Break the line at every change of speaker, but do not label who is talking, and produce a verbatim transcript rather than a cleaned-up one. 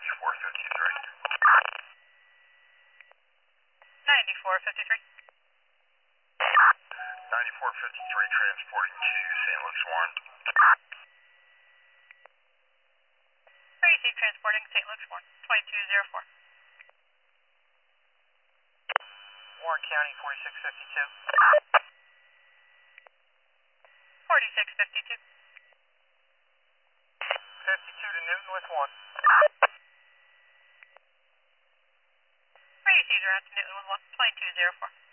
ninety-four fifty-three.
ninety-four fifty-three.
ninety-four fifty-three transporting to Saint Luke's Warren.
Receive transporting Saint Luke's Warren, twenty-two oh four.
Warren County, forty-six fifty-two.
forty-six fifty-two.
fifty-two to Newton with one.
Receive around to Newton with one, twenty-two oh four.